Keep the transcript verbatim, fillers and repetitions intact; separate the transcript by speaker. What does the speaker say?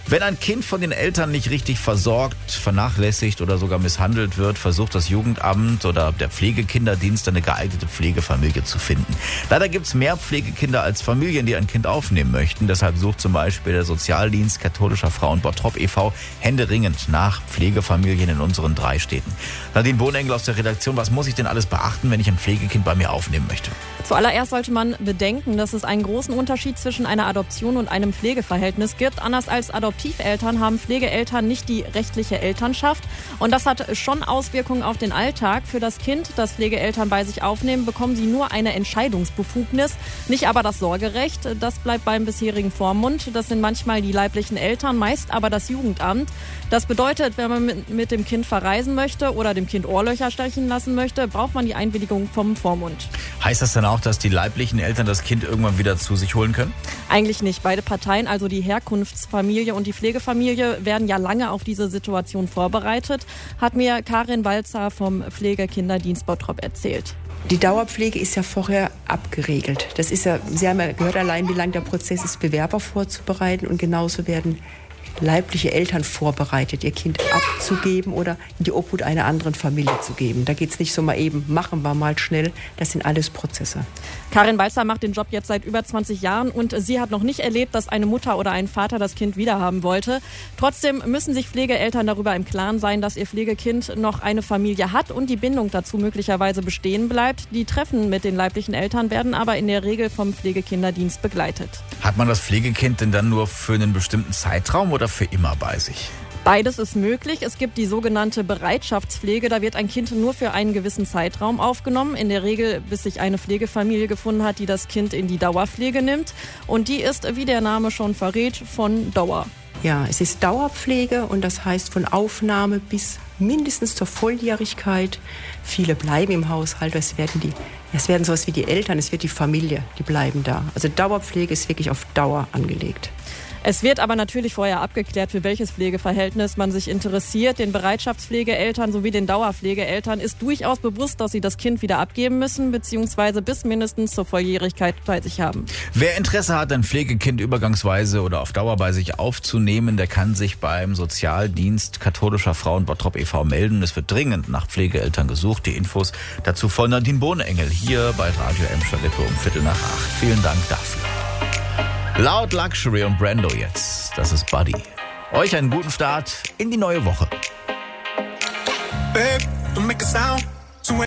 Speaker 1: Wenn ein Kind von den Eltern nicht richtig versorgt, vernachlässigt oder sogar misshandelt wird, versucht das Jugendamt oder der Pflegekinderdienst eine geeignete Pflegefamilie zu finden. Leider gibt es mehr Pflegekinder als Familien, die ein Kind aufnehmen möchten. Deshalb sucht zum Beispiel der Sozialdienst Katholischer Frauen Bottrop e V händeringend nach Pflegefamilien in unseren drei Städten. Nadine Bohnengel aus der Redaktion, was muss ich denn alles beachten, wenn ich ein Pflegekind bei mir aufnehmen möchte?
Speaker 2: Zuallererst sollte man bedenken, dass es einen großen Unterschied zwischen einer Adoption und einem Pflegeverhältnis gibt. Anders als Adoptiveltern haben Pflegeeltern nicht die rechtliche Elternschaft. Und das hat schon Auswirkungen auf den Alltag. Für das Kind, das Pflegeeltern bei sich aufnehmen, bekommen sie nur eine Entscheidungsbefugnis, nicht aber das Sorgerecht. Das bleibt beim bisherigen Vormund. Das sind manchmal die leiblichen Eltern, meist aber das Jugendamt. Das bedeutet, wenn man mit, mit dem Kind verreisen möchte oder dem Kind Ohrlöcher stechen lassen möchte, braucht man die Einwilligung vom Vormund.
Speaker 1: Heißt das dann auch, dass die leiblichen Eltern das Kind irgendwann wieder zu sich holen können?
Speaker 2: Eigentlich nicht. Beide Parteien, also die Herkunftsfamilie und die Pflegefamilie, werden ja lange auf diese Situation vorbereitet, hat mir Karin Walzer vom Pflegekinderdienst Bottrop erzählt.
Speaker 3: Die Dauerpflege ist ja vorher abgeregelt. Das ist ja, Sie haben ja gehört allein, wie lang der Prozess ist, Bewerber vorzubereiten, und genauso werden leibliche Eltern vorbereitet, ihr Kind abzugeben oder in die Obhut einer anderen Familie zu geben. Da geht es nicht so mal eben, machen wir mal schnell. Das sind alles Prozesse.
Speaker 2: Karin Walzer macht den Job jetzt seit über zwanzig Jahren und sie hat noch nicht erlebt, dass eine Mutter oder ein Vater das Kind wiederhaben wollte. Trotzdem müssen sich Pflegeeltern darüber im Klaren sein, dass ihr Pflegekind noch eine Familie hat und die Bindung dazu möglicherweise bestehen bleibt. Die Treffen mit den leiblichen Eltern werden aber in der Regel vom Pflegekinderdienst begleitet.
Speaker 1: Hat man das Pflegekind denn dann nur für einen bestimmten Zeitraum oder für immer bei sich?
Speaker 2: Beides ist möglich. Es gibt die sogenannte Bereitschaftspflege. Da wird ein Kind nur für einen gewissen Zeitraum aufgenommen. In der Regel, bis sich eine Pflegefamilie gefunden hat, die das Kind in die Dauerpflege nimmt. Und die ist, wie der Name schon verrät, von Dauer.
Speaker 3: Ja, es ist Dauerpflege und das heißt von Aufnahme bis mindestens zur Volljährigkeit. Viele bleiben im Haushalt. Es werden die, es werden sowas wie die Eltern, es wird die Familie, die bleiben da. Also Dauerpflege ist wirklich auf Dauer angelegt.
Speaker 2: Es wird aber natürlich vorher abgeklärt, für welches Pflegeverhältnis man sich interessiert. Den Bereitschaftspflegeeltern sowie den Dauerpflegeeltern ist durchaus bewusst, dass sie das Kind wieder abgeben müssen bzw. bis mindestens zur Volljährigkeit bei sich haben.
Speaker 1: Wer Interesse hat, ein Pflegekind übergangsweise oder auf Dauer bei sich aufzunehmen, der kann sich beim Sozialdienst Katholischer Frauen Bottrop e V melden. Es wird dringend nach Pflegeeltern gesucht. Die Infos dazu von Nadine Bohnengel hier bei Radio Emscher Lippe um Viertel nach acht. Vielen Dank dafür. Loud Luxury und Brando jetzt. Das ist Buddy. Euch einen guten Start in die neue Woche.
Speaker 4: Babe, don't make a sound.